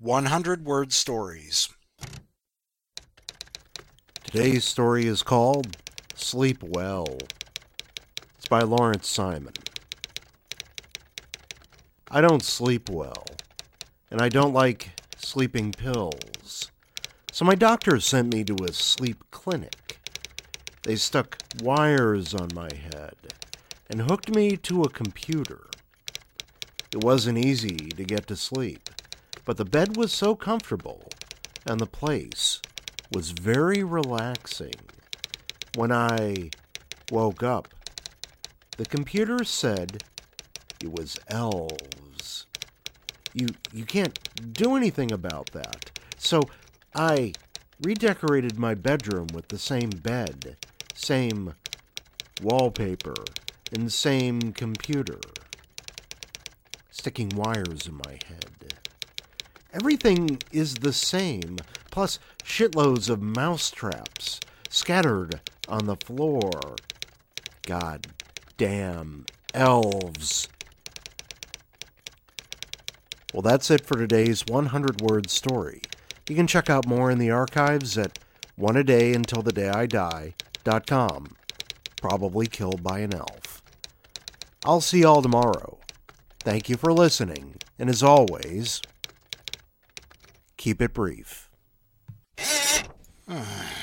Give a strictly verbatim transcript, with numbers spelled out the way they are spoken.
one hundred word stories. Today's story is called Sleep Well. It's by Lawrence Simon. I don't sleep well, and I don't like sleeping pills. So my doctor sent me to a sleep clinic. They stuck wires on my head and hooked me to a computer. It wasn't easy to get to sleep, but the bed was so comfortable, and the place was very relaxing. When I woke up, the computer said it was elves. You, you can't do anything about that. So I redecorated my bedroom with the same bed, same wallpaper, and same computer, sticking wires in my head. Everything is the same, plus shitloads of mousetraps scattered on the floor. God damn elves. Well, that's it for today's one hundred word story. You can check out more in the archives at one a day until the day I die dot com. Probably killed by an elf. I'll see y'all tomorrow. Thank you for listening, and as always, keep it brief.